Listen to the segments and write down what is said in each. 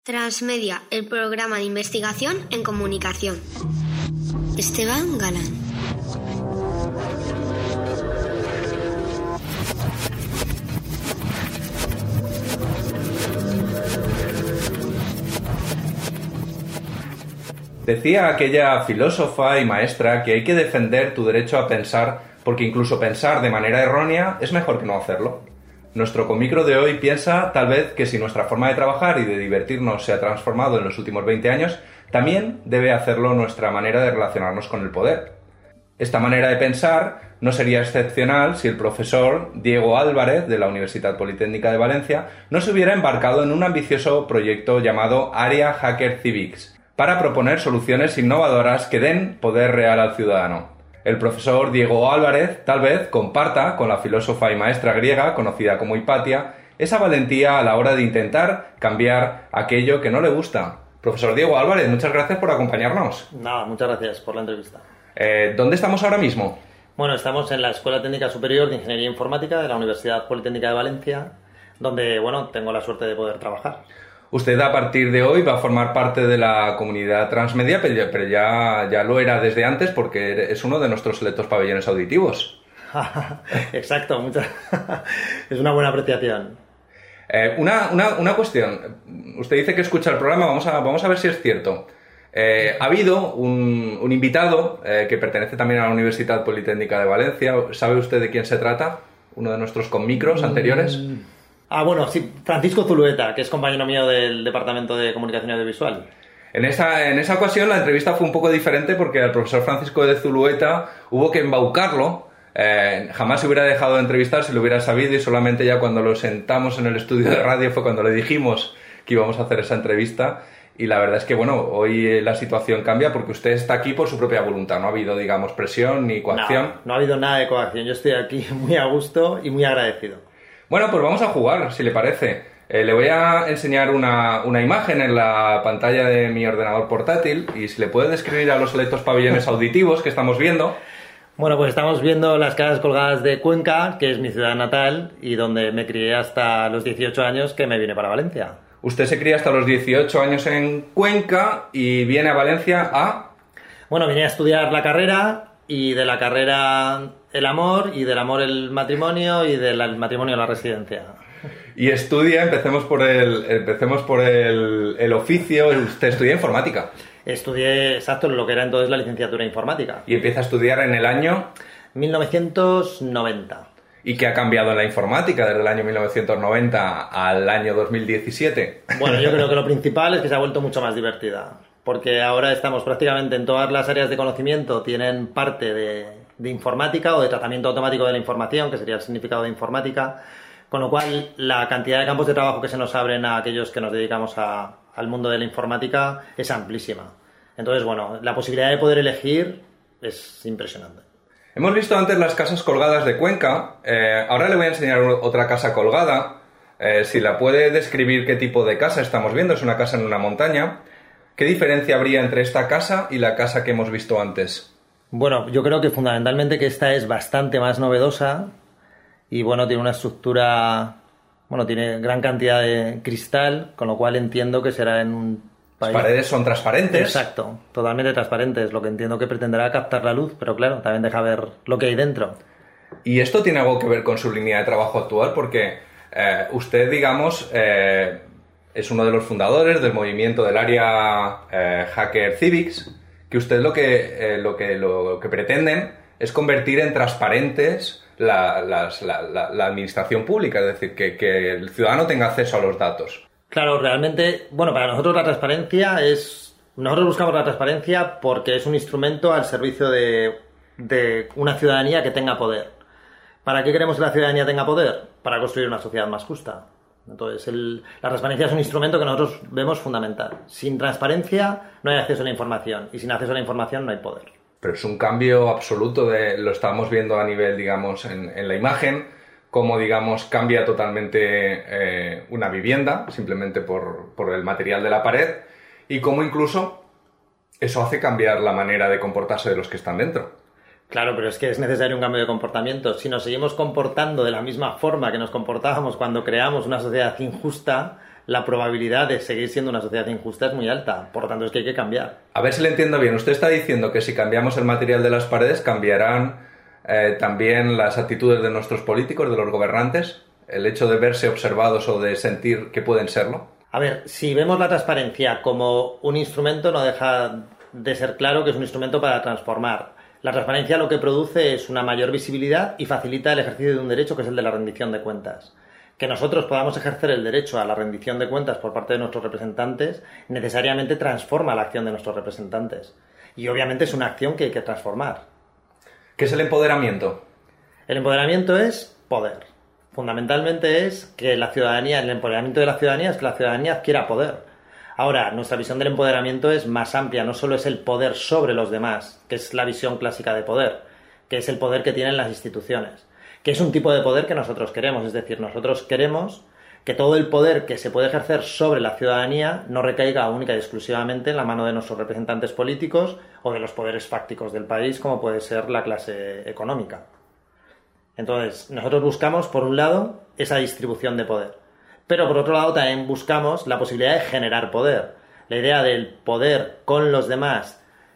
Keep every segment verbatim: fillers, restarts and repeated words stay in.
Transmedia, el programa de investigación en comunicación. Esteban Galán. Decía aquella filósofa y maestra que hay que defender tu derecho a pensar, porque incluso pensar de manera errónea es mejor que no hacerlo. Nuestro comicro de hoy piensa, tal vez, que si nuestra forma de trabajar y de divertirnos se ha transformado en los últimos veinte años, también debe hacerlo nuestra manera de relacionarnos con el poder. Esta manera de pensar no sería excepcional si el profesor Diego Álvarez, de la Universidad Politécnica de Valencia, no se hubiera embarcado en un ambicioso proyecto llamado Area Hacker Civics, para proponer soluciones innovadoras que den poder real al ciudadano. El profesor Diego Álvarez, tal vez, comparta con la filósofa y maestra griega, conocida como Hipatia, esa valentía a la hora de intentar cambiar aquello que no le gusta. Profesor Diego Álvarez, muchas gracias por acompañarnos. Nada, muchas gracias por la entrevista. Eh, ¿Dónde estamos ahora mismo? Bueno, estamos en la Escuela Técnica Superior de Ingeniería Informática de la Universidad Politécnica de Valencia, donde, bueno, tengo la suerte de poder trabajar. Usted a partir de hoy va a formar parte de la comunidad transmedia, pero ya, ya lo era desde antes porque es uno de nuestros selectos pabellones auditivos. Exacto, muchas... es una buena apreciación. Eh, una, una, una cuestión. Usted dice que escucha el programa, vamos a, vamos a ver si es cierto. Eh, ha habido un, un invitado eh, que pertenece también a la Universidad Politécnica de Valencia. ¿Sabe usted de quién se trata? Uno de nuestros conmicros anteriores. Mm. Ah, bueno, sí, Francisco Zulueta, que es compañero mío del Departamento de Comunicación Audiovisual. En esa, en esa ocasión la entrevista fue un poco diferente porque al profesor Francisco de Zulueta hubo que embaucarlo. Eh, jamás se hubiera dejado de entrevistar si lo hubiera sabido, y solamente ya cuando lo sentamos en el estudio de radio fue cuando le dijimos que íbamos a hacer esa entrevista. Y la verdad es que, bueno, hoy la situación cambia porque usted está aquí por su propia voluntad. No ha habido, digamos, presión ni coacción. No, no ha habido nada de coacción. Yo estoy aquí muy a gusto y muy agradecido. Bueno, pues vamos a jugar, si le parece. Eh, le voy a enseñar una, una imagen en la pantalla de mi ordenador portátil y si le puede describir a los selectos pabellones auditivos que estamos viendo. Bueno, pues estamos viendo las casas colgadas de Cuenca, que es mi ciudad natal y donde me crié hasta los dieciocho años que me vine para Valencia. Usted se cría hasta los dieciocho años en Cuenca y viene a Valencia a... Bueno, vine a estudiar la carrera y de la carrera el amor y del amor el matrimonio y del matrimonio la residencia. Y estudia, empecemos por el, empecemos por el, el oficio, usted estudia informática. Estudié, exacto, lo que era entonces la licenciatura en informática. Y empieza a estudiar en el año... mil novecientos noventa. ¿Y qué ha cambiado en la informática desde el año mil novecientos noventa al año dos mil diecisiete? Bueno, yo creo que lo principal es que se ha vuelto mucho más divertida. Porque ahora estamos prácticamente en todas las áreas de conocimiento, tienen parte de, de informática o de tratamiento automático de la información, que sería el significado de informática, con lo cual la cantidad de campos de trabajo que se nos abren a aquellos que nos dedicamos a, al mundo de la informática es amplísima. Entonces, bueno, la posibilidad de poder elegir es impresionante. Hemos visto antes las casas colgadas de Cuenca, eh, ahora le voy a enseñar otra casa colgada. Eh, si la puede describir qué tipo de casa estamos viendo, es una casa en una montaña. ¿Qué diferencia habría entre esta casa y la casa que hemos visto antes? Bueno, yo creo que fundamentalmente que esta es bastante más novedosa y, bueno, tiene una estructura, bueno, tiene gran cantidad de cristal, con lo cual entiendo que será en un país... Las paredes son transparentes. Exacto, totalmente transparentes, lo que entiendo que pretenderá captar la luz, pero claro, también deja ver lo que hay dentro. ¿Y esto tiene algo que ver con su línea de trabajo actual? Porque eh, usted, digamos... Eh, es uno de los fundadores del movimiento del área eh, Hacker Civics, que usted lo que, eh, lo, que, lo que pretenden es convertir en transparentes la, las, la, la, la administración pública, es decir, que, que el ciudadano tenga acceso a los datos. Claro, realmente, bueno, para nosotros la transparencia es... Nosotros buscamos la transparencia porque es un instrumento al servicio de, de una ciudadanía que tenga poder. ¿Para qué queremos que la ciudadanía tenga poder? Para construir una sociedad más justa. Entonces, el, la transparencia es un instrumento que nosotros vemos fundamental. Sin transparencia no hay acceso a la información y sin acceso a la información no hay poder. Pero es un cambio absoluto, de, lo estamos viendo a nivel, digamos, en, en la imagen, cómo, digamos, cambia totalmente eh, una vivienda, simplemente por, por el material de la pared, y cómo incluso eso hace cambiar la manera de comportarse de los que están dentro. Claro, pero es que es necesario un cambio de comportamiento. Si nos seguimos comportando de la misma forma que nos comportábamos cuando creamos una sociedad injusta, la probabilidad de seguir siendo una sociedad injusta es muy alta. Por lo tanto, es que hay que cambiar. A ver si le entiendo bien. Usted está diciendo que si cambiamos el material de las paredes, cambiarán eh, también las actitudes de nuestros políticos, de los gobernantes, el hecho de verse observados o de sentir que pueden serlo. A ver, si vemos la transparencia como un instrumento, no deja de ser claro que es un instrumento para transformar. La transparencia lo que produce es una mayor visibilidad y facilita el ejercicio de un derecho que es el de la rendición de cuentas. Que nosotros podamos ejercer el derecho a la rendición de cuentas por parte de nuestros representantes necesariamente transforma la acción de nuestros representantes. Y obviamente es una acción que hay que transformar. ¿Qué es el empoderamiento? El empoderamiento es poder. Fundamentalmente es que la ciudadanía, el empoderamiento de la ciudadanía es que la ciudadanía adquiera poder. Ahora, nuestra visión del empoderamiento es más amplia, no solo es el poder sobre los demás, que es la visión clásica de poder, que es el poder que tienen las instituciones, que es un tipo de poder que nosotros queremos, es decir, nosotros queremos que todo el poder que se puede ejercer sobre la ciudadanía no recaiga única y exclusivamente en la mano de nuestros representantes políticos o de los poderes fácticos del país, como puede ser la clase económica. Entonces, nosotros buscamos, por un lado, esa distribución de poder. Pero por otro lado también buscamos la posibilidad de generar poder. La idea del poder con los demás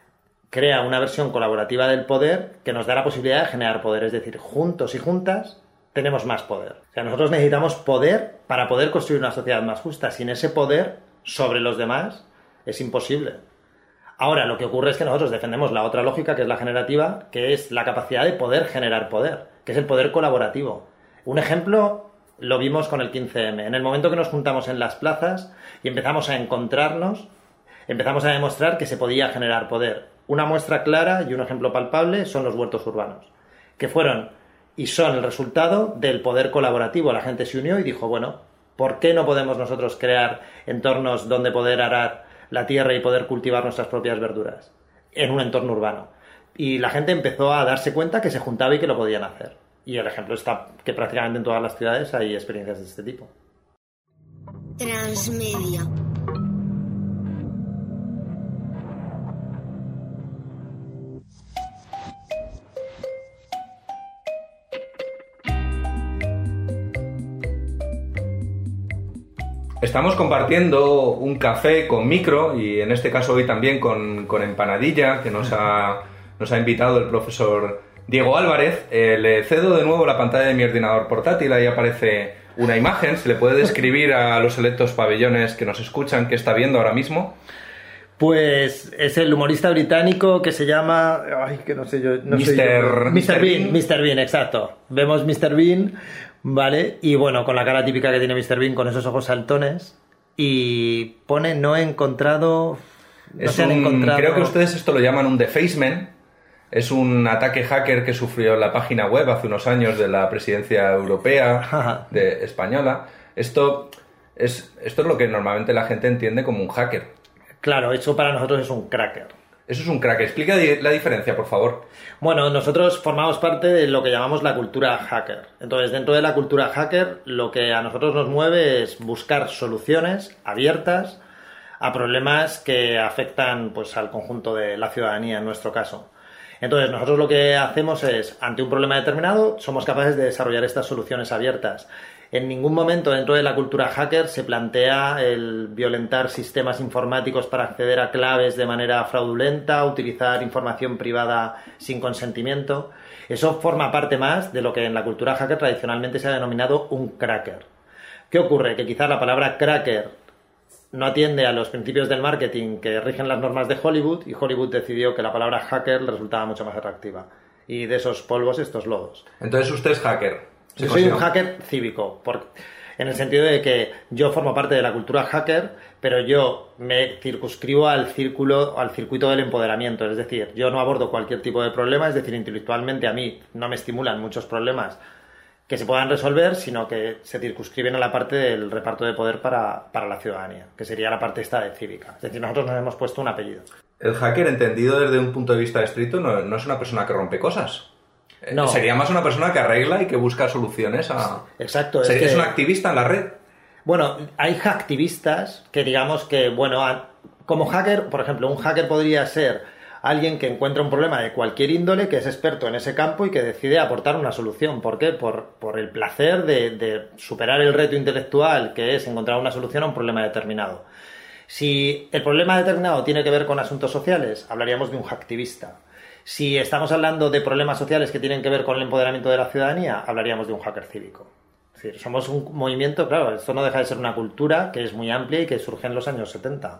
crea una versión colaborativa del poder que nos da la posibilidad de generar poder. Es decir, juntos y juntas tenemos más poder. O sea, nosotros necesitamos poder para poder construir una sociedad más justa. Sin ese poder sobre los demás es imposible. Ahora, lo que ocurre es que nosotros defendemos la otra lógica, que es la generativa, que es la capacidad de poder generar poder, que es el poder colaborativo. Un ejemplo lo vimos con el quince eme. En el momento que nos juntamos en las plazas y empezamos a encontrarnos, empezamos a demostrar que se podía generar poder. Una muestra clara y un ejemplo palpable son los huertos urbanos, que fueron y son el resultado del poder colaborativo. La gente se unió y dijo, bueno, ¿por qué no podemos nosotros crear entornos donde poder arar la tierra y poder cultivar nuestras propias verduras en un entorno urbano? Y la gente empezó a darse cuenta que se juntaba y que lo podían hacer. Y el ejemplo está que prácticamente en todas las ciudades hay experiencias de este tipo. Transmedia. Estamos compartiendo un café con micro y en este caso hoy también con, con empanadilla que nos ha, nos ha invitado el profesor Diego Álvarez. Eh, le cedo de nuevo la pantalla de mi ordenador portátil, ahí aparece una imagen. ¿Se le puede describir a los selectos pabellones que nos escuchan qué está viendo ahora mismo? Pues es el humorista británico que se llama... Ay, que no sé yo... No mister Sé yo mister Bean. mister Bean, exacto. Vemos mister Bean, ¿vale? Y bueno, con la cara típica que tiene mister Bean, con esos ojos saltones. Y pone, no he encontrado... No es se han un, encontrado... Creo que ustedes esto lo llaman un defacement. Es un ataque hacker que sufrió la página web hace unos años de la presidencia europea de española. Esto es, esto es lo que normalmente la gente entiende como un hacker. Claro, eso para nosotros es un cracker. Eso es un cracker. Explica la diferencia, por favor. Bueno, nosotros formamos parte de lo que llamamos la cultura hacker. Entonces, dentro de la cultura hacker, lo que a nosotros nos mueve es buscar soluciones abiertas a problemas que afectan, pues, al conjunto de la ciudadanía, en nuestro caso. Entonces, nosotros lo que hacemos es, ante un problema determinado, somos capaces de desarrollar estas soluciones abiertas. En ningún momento dentro de la cultura hacker se plantea el violentar sistemas informáticos para acceder a claves de manera fraudulenta, utilizar información privada sin consentimiento. Eso forma parte más de lo que en la cultura hacker tradicionalmente se ha denominado un cracker. ¿Qué ocurre? Que quizás la palabra cracker no atiende a los principios del marketing que rigen las normas de Hollywood y Hollywood decidió que la palabra hacker le resultaba mucho más atractiva. Y de esos polvos, estos lodos. Entonces usted es hacker. Yo soy un hacker cívico, por, en el sentido de que yo formo parte de la cultura hacker, pero yo me circunscribo al círculo, al circuito del empoderamiento. Es decir, yo no abordo cualquier tipo de problema, es decir, intelectualmente a mí no me estimulan muchos problemas que se puedan resolver, sino que se circunscriben a la parte del reparto de poder para, para la ciudadanía, que sería la parte esta de cívica. Es decir, nosotros nos hemos puesto un apellido. El hacker, entendido desde un punto de vista estricto, no, no es una persona que rompe cosas. No. Sería más una persona que arregla y que busca soluciones a... Exacto. Es, es, que... es un activista en la red. Bueno, hay hacktivistas que digamos que, bueno, como hacker, por ejemplo, un hacker podría ser alguien que encuentra un problema de cualquier índole, que es experto en ese campo y que decide aportar una solución. ¿Por qué? Por, por el placer de, de superar el reto intelectual, que es encontrar una solución a un problema determinado. Si el problema determinado tiene que ver con asuntos sociales, hablaríamos de un hacktivista. Si estamos hablando de problemas sociales que tienen que ver con el empoderamiento de la ciudadanía, hablaríamos de un hacker cívico. Es decir, somos un movimiento, claro, esto no deja de ser una cultura que es muy amplia y que surge en los años setenta.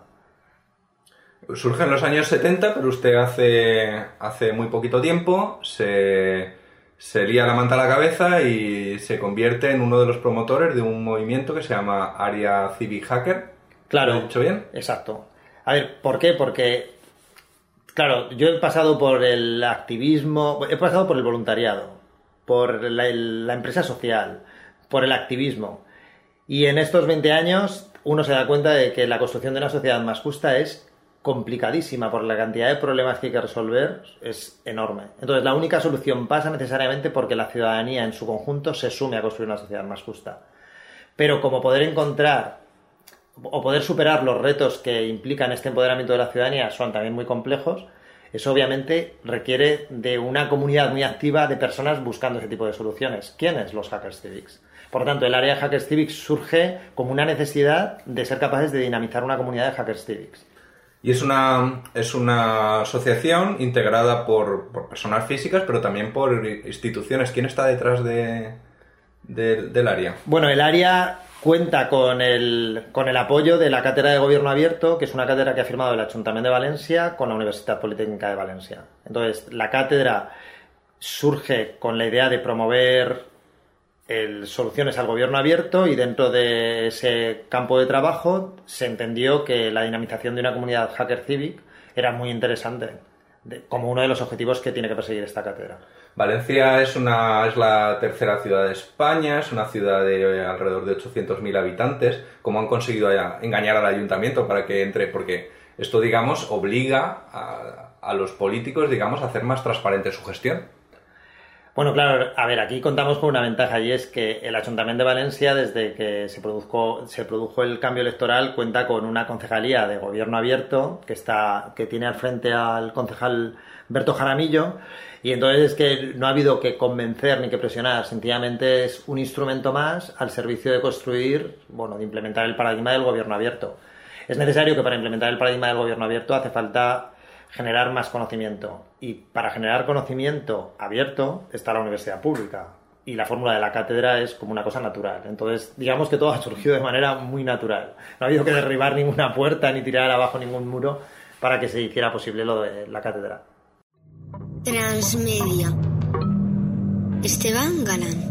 Surge en los años setenta, pero usted hace, hace muy poquito tiempo se, se lía la manta a la cabeza y se convierte en uno de los promotores de un movimiento que se llama Area Civic Hacker. Claro. ¿Lo he dicho bien? Exacto. A ver, ¿por qué? Porque, claro, yo he pasado por el activismo, he pasado por el voluntariado, por la, la empresa social, por el activismo. Y en estos veinte años uno se da cuenta de que la construcción de una sociedad más justa es complicadísima, por la cantidad de problemas que hay que resolver es enorme. Entonces, la única solución pasa necesariamente porque la ciudadanía en su conjunto se sume a construir una sociedad más justa. Pero como poder encontrar o poder superar los retos que implican este empoderamiento de la ciudadanía son también muy complejos, eso obviamente requiere de una comunidad muy activa de personas buscando ese tipo de soluciones. ¿Quiénes? Los hackers civics. Por lo tanto, el área de hackers civics surge como una necesidad de ser capaces de dinamizar una comunidad de hackers civics. Y es una, es una asociación integrada por, por personas físicas, pero también por instituciones. ¿Quién está detrás de, de, del área? Bueno, el área cuenta con el, con el apoyo de la Cátedra de Gobierno Abierto, que es una cátedra que ha firmado el Ayuntamiento de Valencia con la Universidad Politécnica de Valencia. Entonces, la cátedra surge con la idea de promover el, soluciones al gobierno abierto, y dentro de ese campo de trabajo se entendió que la dinamización de una comunidad hacker civic era muy interesante, de, como uno de los objetivos que tiene que perseguir esta cátedra. Valencia es, una, es la tercera ciudad de España, es una ciudad de alrededor de ochocientos mil habitantes. ¿Cómo han conseguido engañar al ayuntamiento para que entre? Porque esto, digamos, obliga a, a los políticos, digamos, a hacer más transparente su gestión. Bueno, claro, a ver, aquí contamos con una ventaja, y es que el Ayuntamiento de Valencia, desde que se produjo, se produjo el cambio electoral, cuenta con una concejalía de gobierno abierto que está, que tiene al frente al concejal Berto Jaramillo, y entonces es que no ha habido que convencer ni que presionar, sencillamente es un instrumento más al servicio de construir, bueno, de implementar el paradigma del gobierno abierto. Es necesario que para implementar el paradigma del gobierno abierto hace falta generar más conocimiento, y para generar conocimiento abierto está la universidad pública, y la fórmula de la cátedra es como una cosa natural. Entonces, digamos que todo ha surgido de manera muy natural. No ha habido que derribar ninguna puerta ni tirar abajo ningún muro para que se hiciera posible lo de la cátedra. Transmedia. Esteban Galán.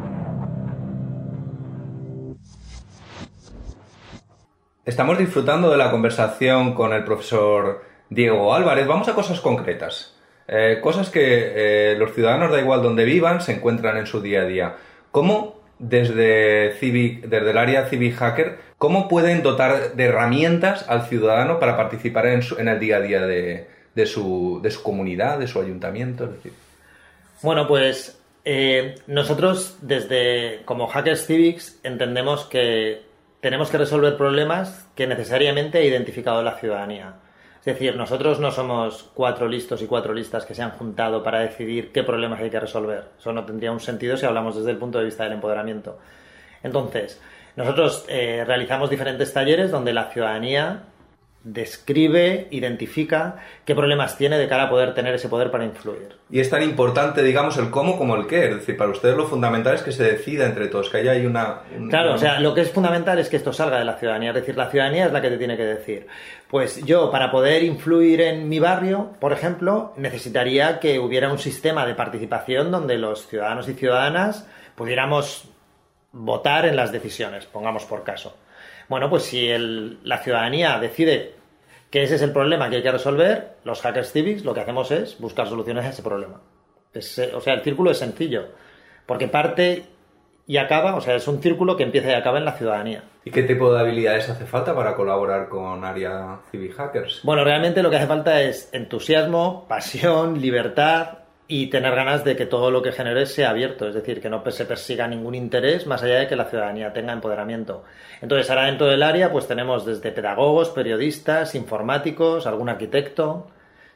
Estamos disfrutando de la conversación con el profesor Diego Álvarez. Vamos a cosas concretas. Eh, cosas que eh, los ciudadanos, da igual donde vivan, se encuentran en su día a día. ¿Cómo, desde, Civic, desde el área Civic Hacker, cómo pueden dotar de herramientas al ciudadano para participar en, su, en el día a día de, de, su, de su comunidad, de su ayuntamiento? Es decir... Bueno, pues eh, nosotros, desde como Hackers Civics, entendemos que tenemos que resolver problemas que necesariamente ha identificado la ciudadanía. Es decir, nosotros no somos cuatro listos y cuatro listas que se han juntado para decidir qué problemas hay que resolver. Eso no tendría un sentido si hablamos desde el punto de vista del empoderamiento. Entonces, nosotros eh, realizamos diferentes talleres donde la ciudadanía describe, identifica qué problemas tiene de cara a poder tener ese poder para influir. Y es tan importante, digamos, el cómo como el qué. Es decir, para ustedes lo fundamental es que se decida entre todos, que haya ahí una... Un, claro, una... o sea, lo que es fundamental es que esto salga de la ciudadanía. Es decir, la ciudadanía es la que te tiene que decir. Pues yo, para poder influir en mi barrio, por ejemplo, necesitaría que hubiera un sistema de participación donde los ciudadanos y ciudadanas pudiéramos votar en las decisiones, pongamos por caso. Bueno, pues si el, la ciudadanía decide que ese es el problema que hay que resolver, los hackers civics lo que hacemos es buscar soluciones a ese problema. Es, o sea, el círculo es sencillo, porque parte y acaba, o sea, es un círculo que empieza y acaba en la ciudadanía. ¿Y qué tipo de habilidades hace falta para colaborar con Area Civic Hackers? Bueno, realmente lo que hace falta es entusiasmo, pasión, libertad y tener ganas de que todo lo que generes sea abierto, es decir, que no se persiga ningún interés más allá de que la ciudadanía tenga empoderamiento. Entonces, ahora dentro del área pues tenemos desde pedagogos, periodistas, informáticos, algún arquitecto. Es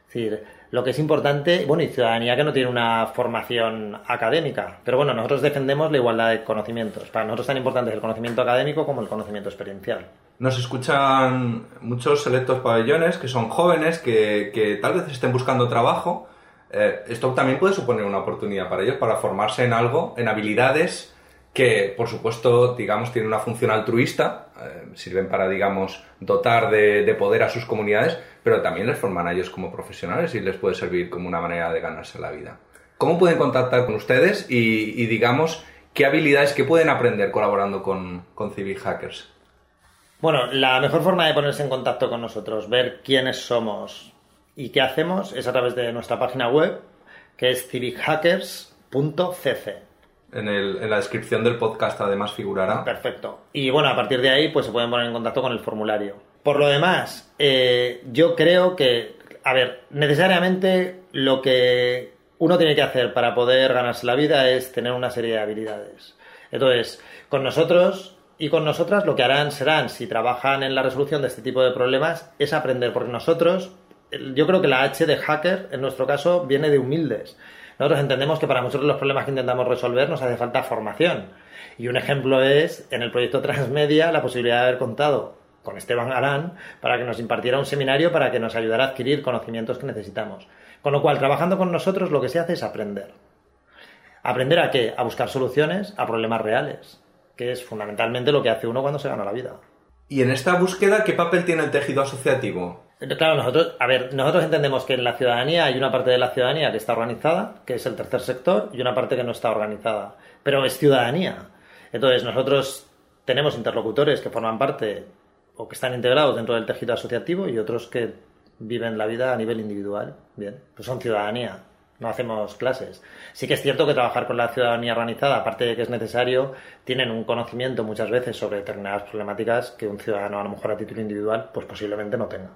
Es decir, lo que es importante, bueno, y ciudadanía que no tiene una formación académica, pero bueno, nosotros defendemos la igualdad de conocimientos. Para nosotros es tan importante el conocimiento académico como el conocimiento experiencial. Nos escuchan muchos selectos pabellones que son jóvenes, que, que tal vez estén buscando trabajo. Eh, esto también puede suponer una oportunidad para ellos, para formarse en algo, en habilidades que, por supuesto, digamos, tienen una función altruista, eh, sirven para, digamos, dotar de, de poder a sus comunidades, pero también les forman a ellos como profesionales y les puede servir como una manera de ganarse la vida. ¿Cómo pueden contactar con ustedes y, y digamos, qué habilidades, qué pueden aprender colaborando con, con Civic Hackers? Bueno, la mejor forma de ponerse en contacto con nosotros, ver quiénes somos y qué hacemos, es a través de nuestra página web, que es civic hackers punto c c. En, el, en la descripción del podcast además figurará. Perfecto. Y bueno, a partir de ahí pues se pueden poner en contacto con el formulario. Por lo demás, eh, yo creo que, a ver, necesariamente lo que uno tiene que hacer para poder ganarse la vida es tener una serie de habilidades. Entonces, con nosotros y con nosotras lo que harán serán, si trabajan en la resolución de este tipo de problemas, es aprender, porque nosotros, yo creo que la H de hacker, en nuestro caso, viene de humildes. Nosotros entendemos que para muchos de los problemas que intentamos resolver nos hace falta formación. Y un ejemplo es, en el proyecto Transmedia, la posibilidad de haber contado con Esteban Galán para que nos impartiera un seminario para que nos ayudara a adquirir conocimientos que necesitamos. Con lo cual, trabajando con nosotros, lo que se hace es aprender. ¿Aprender a qué? A buscar soluciones a problemas reales, que es fundamentalmente lo que hace uno cuando se gana la vida. Y en esta búsqueda, ¿qué papel tiene el tejido asociativo? Claro, nosotros, a ver, nosotros entendemos que en la ciudadanía hay una parte de la ciudadanía que está organizada, que es el tercer sector, y una parte que no está organizada. Pero es ciudadanía. Entonces, nosotros tenemos interlocutores que forman parte o que están integrados dentro del tejido asociativo y otros que viven la vida a nivel individual. Bien, pues son ciudadanía. No hacemos clases. Sí que es cierto que trabajar con la ciudadanía organizada, aparte de que es necesario, tienen un conocimiento muchas veces sobre determinadas problemáticas que un ciudadano, a lo mejor a título individual, pues posiblemente no tenga.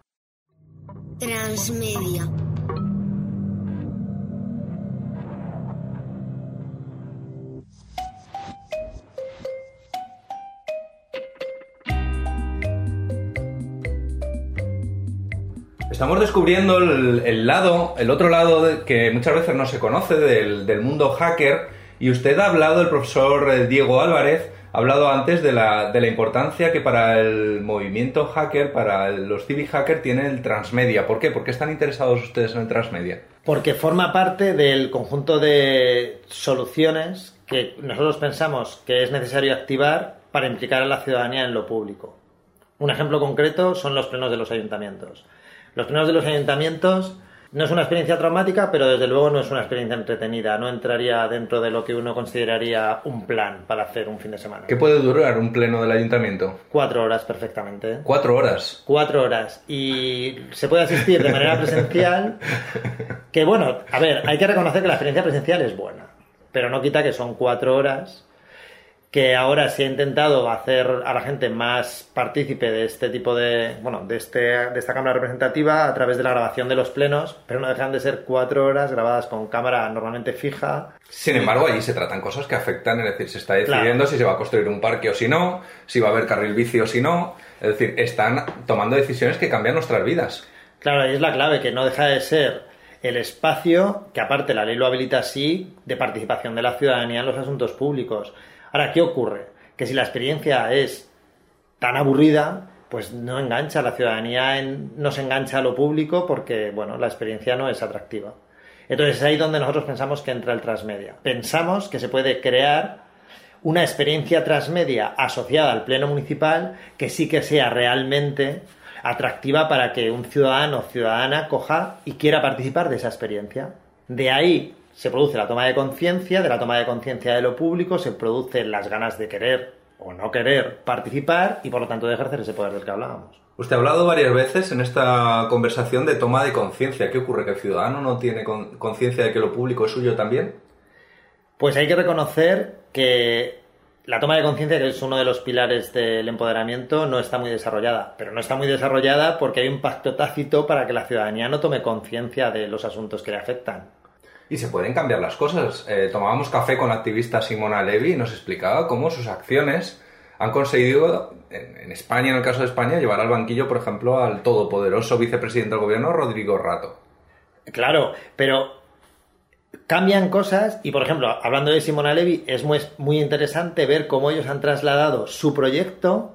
Transmedia. Estamos descubriendo el, el lado, el otro lado de, que muchas veces no se conoce del, del mundo hacker, y usted ha hablado, el profesor Diego Álvarez, ha hablado antes de la, de la importancia que para el movimiento hacker, para el, los civic hackers, tiene el transmedia. ¿Por qué? ¿Por qué están interesados ustedes en el transmedia? Porque forma parte del conjunto de soluciones que nosotros pensamos que es necesario activar para implicar a la ciudadanía en lo público. Un ejemplo concreto son los plenos de los ayuntamientos. Los plenos de los ayuntamientos no es una experiencia traumática, pero desde luego no es una experiencia entretenida. No entraría dentro de lo que uno consideraría un plan para hacer un fin de semana. ¿Qué puede durar un pleno del ayuntamiento? Cuatro horas perfectamente. ¿Cuatro horas? Cuatro horas. Y se puede asistir de manera presencial, que bueno, a ver, hay que reconocer que la experiencia presencial es buena, pero no quita que son cuatro horas, que ahora se ha intentado hacer a la gente más partícipe de este tipo de, bueno, de, este, de esta cámara representativa a través de la grabación de los plenos, pero no dejan de ser cuatro horas grabadas con cámara normalmente fija. Sin embargo, allí se tratan cosas que afectan, es decir, se está decidiendo claro. si se va a construir un parque o si no, si va a haber carril bici o si no, es decir, están tomando decisiones que cambian nuestras vidas. Claro, y es la clave, que no deja de ser el espacio, que aparte la ley lo habilita así, de participación de la ciudadanía en los asuntos públicos. Ahora, ¿qué ocurre? Que si la experiencia es tan aburrida, pues no engancha, la ciudadanía en, no se engancha a lo público porque, bueno, la experiencia no es atractiva. Entonces es ahí donde nosotros pensamos que entra el transmedia. Pensamos que se puede crear una experiencia transmedia asociada al pleno municipal que sí que sea realmente atractiva para que un ciudadano o ciudadana coja y quiera participar de esa experiencia. De ahí se produce la toma de conciencia, de la toma de conciencia de lo público se producen las ganas de querer o no querer participar y por lo tanto de ejercer ese poder del que hablábamos. Usted ha hablado varias veces en esta conversación de toma de conciencia. ¿Qué ocurre? ¿Que el ciudadano no tiene conciencia de que lo público es suyo también? Pues hay que reconocer que la toma de conciencia, que es uno de los pilares del empoderamiento, no está muy desarrollada. Pero no está muy desarrollada porque hay un pacto tácito para que la ciudadanía no tome conciencia de los asuntos que le afectan. Y se pueden cambiar las cosas. Eh, tomábamos café con la activista Simona Levi y nos explicaba cómo sus acciones han conseguido, en, en España, en el caso de España, llevar al banquillo, por ejemplo, al todopoderoso vicepresidente del gobierno, Rodrigo Rato. Claro, pero cambian cosas y, por ejemplo, hablando de Simona Levi, es muy, muy interesante ver cómo ellos han trasladado su proyecto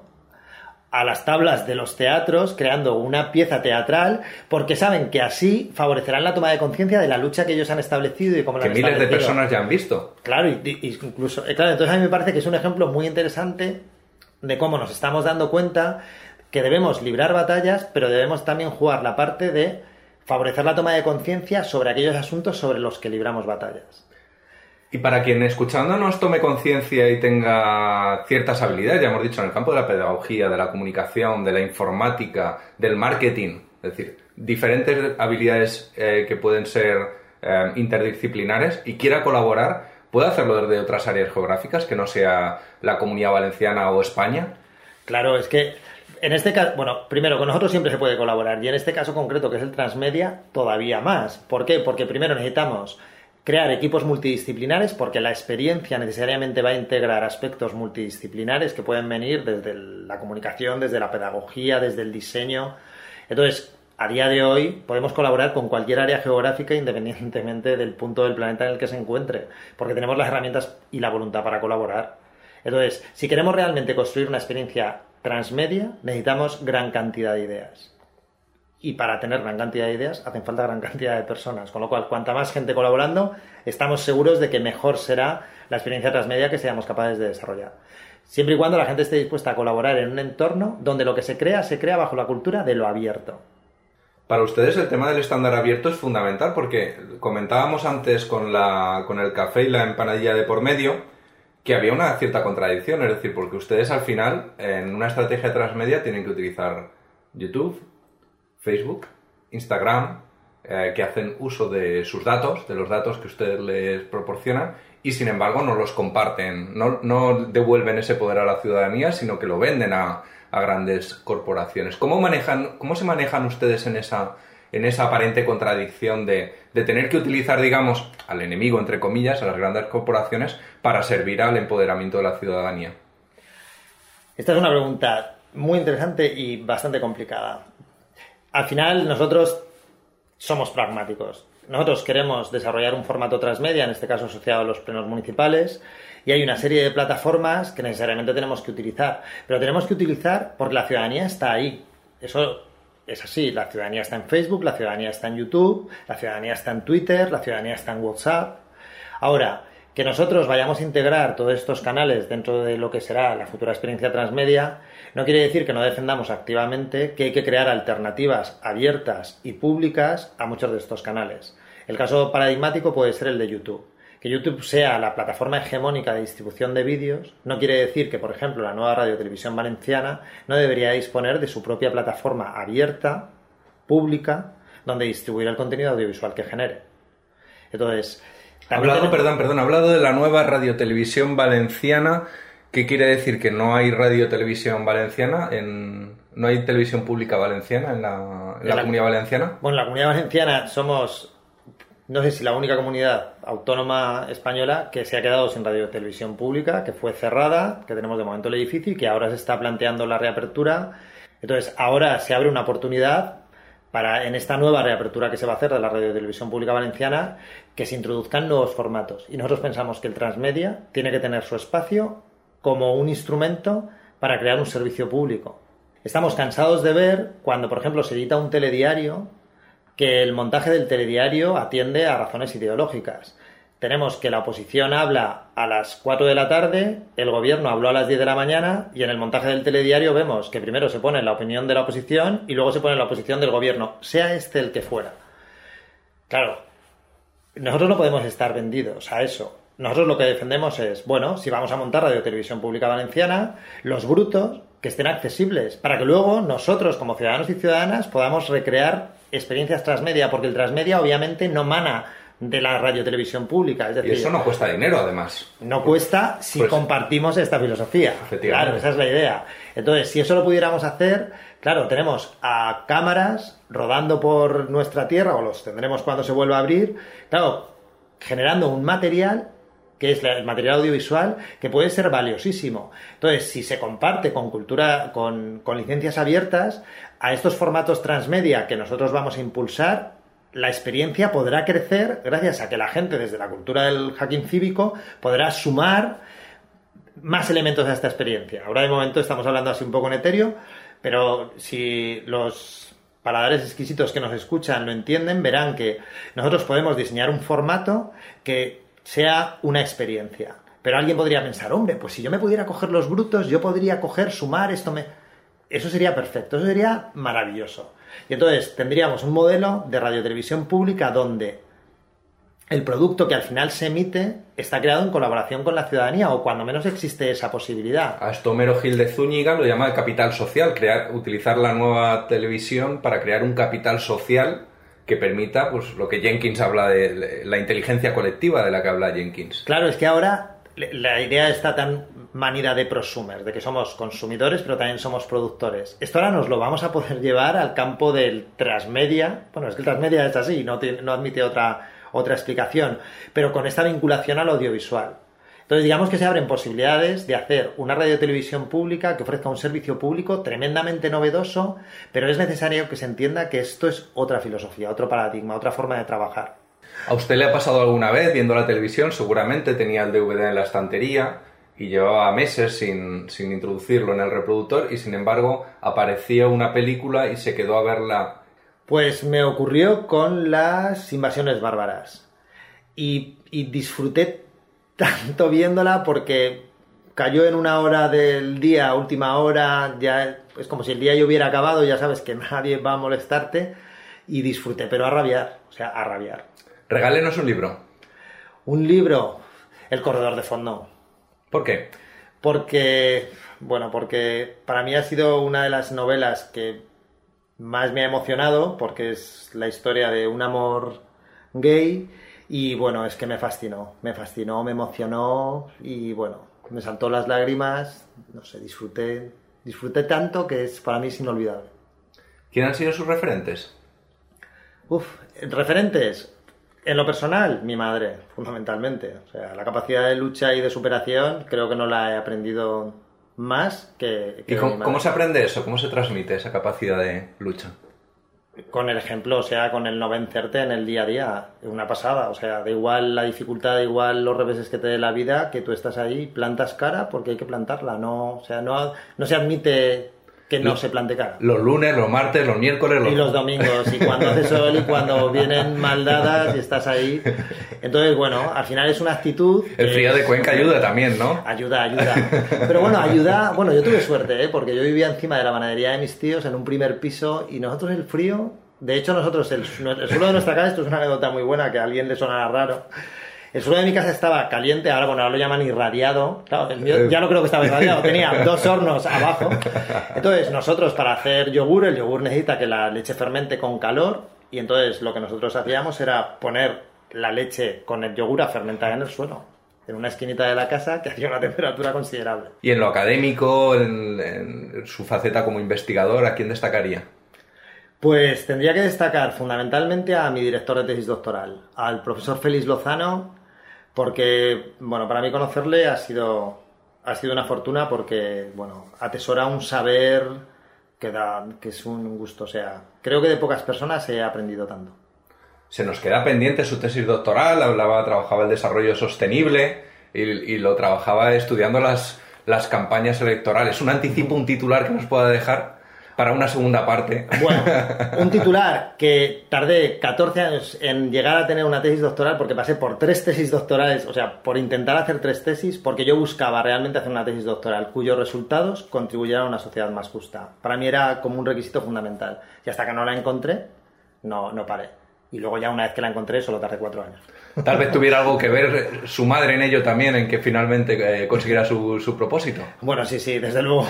a las tablas de los teatros, creando una pieza teatral, porque saben que así favorecerán la toma de conciencia de la lucha que ellos han establecido y cómo la que han miles de establecido. personas ya han visto. Claro, y, y incluso, eh, claro, entonces a mí me parece que es un ejemplo muy interesante de cómo nos estamos dando cuenta que debemos librar batallas, pero debemos también jugar la parte de favorecer la toma de conciencia sobre aquellos asuntos sobre los que libramos batallas. Y para quien escuchándonos tome conciencia y tenga ciertas habilidades, ya hemos dicho, en el campo de la pedagogía, de la comunicación, de la informática, del marketing, es decir, diferentes habilidades eh, que pueden ser eh, interdisciplinares y quiera colaborar, ¿puede hacerlo desde otras áreas geográficas que no sea la Comunidad Valenciana o España? Claro, es que en este caso, bueno, primero, con nosotros siempre se puede colaborar y en este caso concreto, que es el Transmedia, todavía más. ¿Por qué? Porque primero necesitamos crear equipos multidisciplinares, porque la experiencia necesariamente va a integrar aspectos multidisciplinares que pueden venir desde la comunicación, desde la pedagogía, desde el diseño. Entonces, a día de hoy podemos colaborar con cualquier área geográfica independientemente del punto del planeta en el que se encuentre, porque tenemos las herramientas y la voluntad para colaborar. Entonces, si queremos realmente construir una experiencia transmedia, necesitamos gran cantidad de ideas. Y para tener gran cantidad de ideas hacen falta gran cantidad de personas, con lo cual cuanta más gente colaborando, estamos seguros de que mejor será la experiencia transmedia que seamos capaces de desarrollar. Siempre y cuando la gente esté dispuesta a colaborar en un entorno donde lo que se crea, se crea bajo la cultura de lo abierto. Para ustedes el tema del estándar abierto es fundamental porque comentábamos antes con, la, con el café y la empanadilla de por medio que había una cierta contradicción, es decir, porque ustedes al final en una estrategia transmedia tienen que utilizar YouTube, Facebook, Instagram, eh, que hacen uso de sus datos, de los datos que ustedes les proporcionan, y sin embargo no los comparten, no, no devuelven ese poder a la ciudadanía, sino que lo venden a, a grandes corporaciones. ¿Cómo manejan, cómo se manejan ustedes en esa, en esa aparente contradicción de, de tener que utilizar, digamos, al enemigo, entre comillas, a las grandes corporaciones, para servir al empoderamiento de la ciudadanía? Esta es una pregunta muy interesante y bastante complicada. Al final, nosotros somos pragmáticos. Nosotros queremos desarrollar un formato transmedia, en este caso asociado a los plenos municipales, y hay una serie de plataformas que necesariamente tenemos que utilizar. Pero tenemos que utilizar porque la ciudadanía está ahí. Eso es así. La ciudadanía está en Facebook, la ciudadanía está en YouTube, la ciudadanía está en Twitter, la ciudadanía está en WhatsApp. Ahora, que nosotros vayamos a integrar todos estos canales dentro de lo que será la futura experiencia transmedia no quiere decir que no defendamos activamente que hay que crear alternativas abiertas y públicas a muchos de estos canales. El caso paradigmático puede ser el de YouTube. Que YouTube sea la plataforma hegemónica de distribución de vídeos no quiere decir que, por ejemplo, la nueva Radio Televisión Valenciana no debería disponer de su propia plataforma abierta, pública, donde distribuir el contenido audiovisual que genere. Entonces, Hablado, tenemos... perdón, perdón, hablado de la nueva Radio Televisión Valenciana, ¿qué quiere decir? ¿Que no hay Radio Televisión Valenciana? En... ¿No hay televisión pública valenciana en la, en la, la Comunidad Valenciana? Bueno, en la Comunidad Valenciana somos, no sé si la única comunidad autónoma española que se ha quedado sin radio televisión pública, que fue cerrada, que tenemos de momento el edificio y que ahora se está planteando la reapertura. Entonces, ahora se abre una oportunidad para, en esta nueva reapertura que se va a hacer de la radio televisión pública valenciana, que se introduzcan nuevos formatos. Y nosotros pensamos que el transmedia tiene que tener su espacio como un instrumento para crear un servicio público. Estamos cansados de ver cuando, por ejemplo, se edita un telediario, que el montaje del telediario atiende a razones ideológicas. Tenemos que la oposición habla a las cuatro de la tarde, el gobierno habló a las diez de la mañana y en el montaje del telediario vemos que primero se pone la opinión de la oposición y luego se pone la oposición del gobierno, sea este el que fuera. Claro, nosotros no podemos estar vendidos a eso. Nosotros lo que defendemos es, bueno, si vamos a montar Radio Televisión Pública Valenciana, los brutos que estén accesibles, para que luego nosotros como ciudadanos y ciudadanas podamos recrear experiencias transmedia, porque el transmedia obviamente no mana de la radio televisión pública. Es decir, y eso no cuesta dinero, además. No cuesta si pues, compartimos esta filosofía. Claro, esa es la idea. Entonces, si eso lo pudiéramos hacer, claro, tenemos a cámaras rodando por nuestra tierra, o los tendremos cuando se vuelva a abrir, claro, generando un material que es el material audiovisual, que puede ser valiosísimo. Entonces, si se comparte con cultura, con, con licencias abiertas, a estos formatos transmedia que nosotros vamos a impulsar, la experiencia podrá crecer gracias a que la gente, desde la cultura del hacking cívico, podrá sumar más elementos a esta experiencia. Ahora de momento estamos hablando así un poco en etéreo, pero si los paladares exquisitos que nos escuchan lo entienden, verán que nosotros podemos diseñar un formato que sea una experiencia. Pero alguien podría pensar, hombre, pues si yo me pudiera coger los brutos, yo podría coger, sumar, esto me... Eso sería perfecto, eso sería maravilloso. Y entonces tendríamos un modelo de radiotelevisión pública donde el producto que al final se emite está creado en colaboración con la ciudadanía, o cuando menos existe esa posibilidad. A esto Homero Gil de Zúñiga lo llama el capital social, crear, utilizar la nueva televisión para crear un capital social que permita, pues, lo que Jenkins habla de la inteligencia colectiva de la que habla Jenkins. Claro, es que ahora la idea está tan manida de prosumer, de que somos consumidores, pero también somos productores. Esto ahora nos lo vamos a poder llevar al campo del transmedia. Bueno, es que el transmedia es así, no, tiene, no admite otra, otra explicación, pero con esta vinculación al audiovisual. Entonces, digamos que se abren posibilidades de hacer una radiotelevisión pública que ofrezca un servicio público tremendamente novedoso, pero es necesario que se entienda que esto es otra filosofía, otro paradigma, otra forma de trabajar. ¿A usted le ha pasado alguna vez viendo la televisión? Seguramente tenía el D V D en la estantería y llevaba meses sin, sin introducirlo en el reproductor y, sin embargo, aparecía una película y se quedó a verla. Pues me ocurrió con las Invasiones Bárbaras y, y disfruté tanto viéndola porque cayó en una hora del día, última hora, ya es como si el día ya hubiera acabado, ya sabes que nadie va a molestarte, y disfruté, pero a rabiar, o sea, a rabiar. Regálenos un libro. Un libro, El corredor de fondo. ¿Por qué? Porque, bueno, porque para mí ha sido una de las novelas que más me ha emocionado, porque es la historia de un amor gay, y bueno, es que me fascinó, me fascinó, me emocionó, y bueno, me saltó las lágrimas, no sé, disfruté, disfruté tanto que es, para mí es inolvidable. ¿Quién han sido sus referentes? Uf, referentes... En lo personal, mi madre, fundamentalmente. O sea, la capacidad de lucha y de superación creo que no la he aprendido más que, que ¿Y cómo, cómo se aprende eso? ¿Cómo se transmite esa capacidad de lucha? Con el ejemplo, o sea, con el no vencerte en el día a día. Una pasada, o sea, da igual la dificultad, da igual los reveses que te dé la vida, que tú estás ahí, plantas cara porque hay que plantarla. No, o sea, no, no se admite que no los, se plante cara. Los lunes, los martes, los miércoles... Los... Y los domingos, y cuando hace sol y cuando vienen maldadas y estás ahí. Entonces, bueno, al final es una actitud... El frío es... de Cuenca ayuda también, ¿no? Ayuda, ayuda. Pero bueno, ayuda... Bueno, yo tuve suerte, ¿eh? Porque yo vivía encima de la panadería de mis tíos en un primer piso y nosotros el frío... De hecho, nosotros, el, el suelo de nuestra casa, esto es una anécdota muy buena que a alguien le sonará raro... El suelo de mi casa estaba caliente, ahora bueno, ahora lo llaman irradiado. Claro, el mío ya no creo que estaba irradiado, tenía dos hornos abajo. Entonces, nosotros para hacer yogur, el yogur necesita que la leche fermente con calor, y entonces lo que nosotros hacíamos era poner la leche con el yogur a fermentar en el suelo, en una esquinita de la casa que hacía una temperatura considerable. Y en lo académico, en, en su faceta como investigador, ¿a quién destacaría? Pues tendría que destacar fundamentalmente a mi director de tesis doctoral, al profesor Félix Lozano, porque, bueno, para mí conocerle ha sido, ha sido una fortuna porque, bueno, atesora un saber que, da, que es un gusto. O sea, creo que de pocas personas he aprendido tanto. Se nos queda pendiente su tesis doctoral, hablaba, trabajaba el desarrollo sostenible y, y lo trabajaba estudiando las, las campañas electorales. ¿Un anticipo, un titular que nos pueda dejar para una segunda parte? Bueno, un titular que tardé catorce años en llegar a tener una tesis doctoral porque pasé por tres tesis doctorales, o sea, por intentar hacer tres tesis, porque yo buscaba realmente hacer una tesis doctoral cuyos resultados contribuyeran a una sociedad más justa. Para mí era como un requisito fundamental. Y hasta que no la encontré, no, no paré. Y luego ya una vez que la encontré, solo tardé cuatro años. Tal vez tuviera algo que ver su madre en ello también, en que finalmente eh, consiguiera su, su propósito. Bueno, sí, sí, desde luego.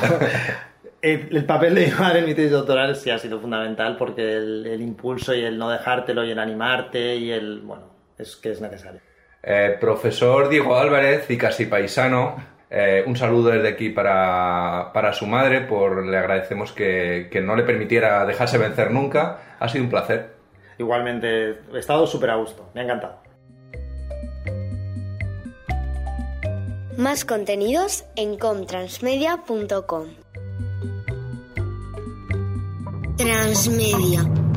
El, el papel de mi madre en mi tesis doctoral sí ha sido fundamental porque el, el impulso y el no dejártelo y el animarte y el... bueno, es que es necesario. Eh, profesor Diego Álvarez y casi paisano, eh, un saludo desde aquí para, para su madre, por le agradecemos que, que no le permitiera dejarse vencer nunca. Ha sido un placer. Igualmente, he estado súper a gusto, me ha encantado. Más contenidos en comtransmedia punto com. Transmedia.